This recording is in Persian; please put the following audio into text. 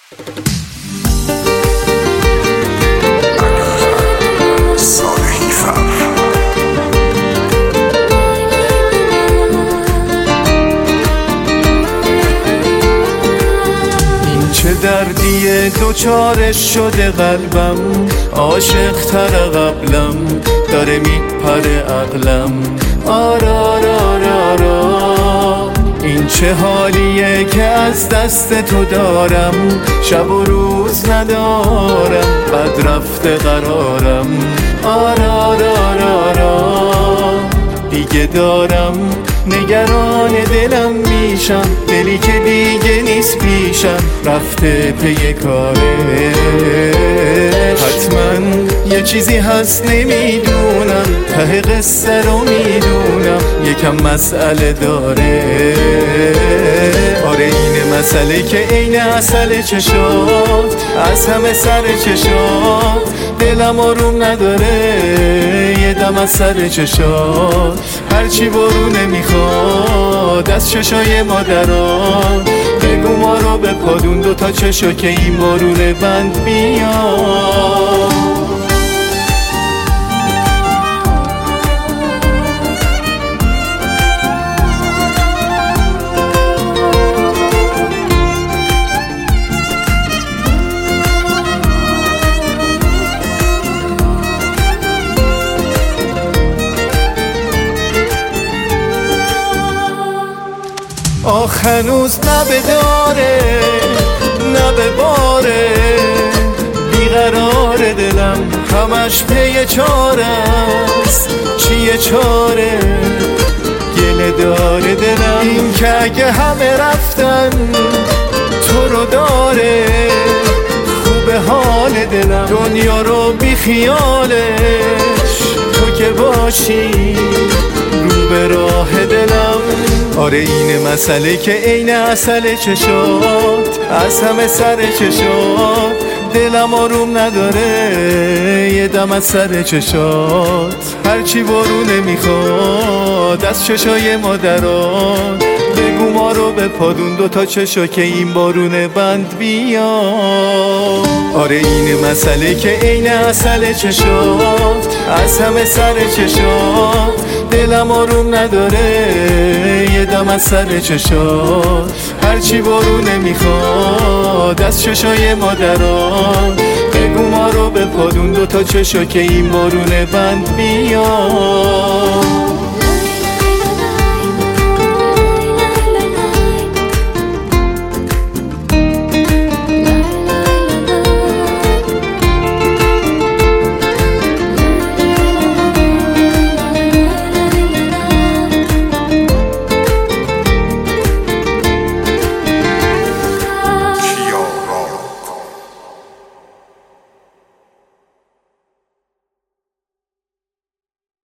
چه دردیه دوچارش شده قلبم، عاشق تر قبلم داره میپره عقلم. آرارارارا این چه حالیه که از دست تو دارم، شب و روز ندارم بد رفته قرارم. آرارارارا دیگه دارم نگران دلم میشم، دلی که دیگه نیست پیشم رفته پی کاره. حتما یه چیزی هست نمیدونم، ته قصه رو میدونم یکم مسئله داره. آره این مسئله که عین عسل چشات، از همه سر چشات دلم آروم نداره. یه دم از سر چشات هرچی برونه میخواد از چشای مادران، بگو ما رو بپادون دوتا چشا که این بارونه بند بیاد. آخ هنوز نه به داره نه به باره، بیقرار دلم همش پی چاره است. چیه چاره گله داره دلم، این که اگه همه رفتن تو رو داره. خوبه حال دلم دنیا رو بی خیالش، تو که باشی رو به راه دلم. آره این مسئله که عین عسل چشات، از همه سر چشات دلم آروم نداره. یه دم از سر چشات هرچی بارونه میخواد از چشای مادران، بگو ما رو بپادون دوتا چشا که این بارونه بند بیاد. آره این مسئله که عین عسل چشات، از همه سر چشات دلم آروم نداره. یه دم از سر چشات هرچی بارونه میخواد از چشای مادران، بگو ما رو بپادون دوتا چشا که این بارونه بند بیاد.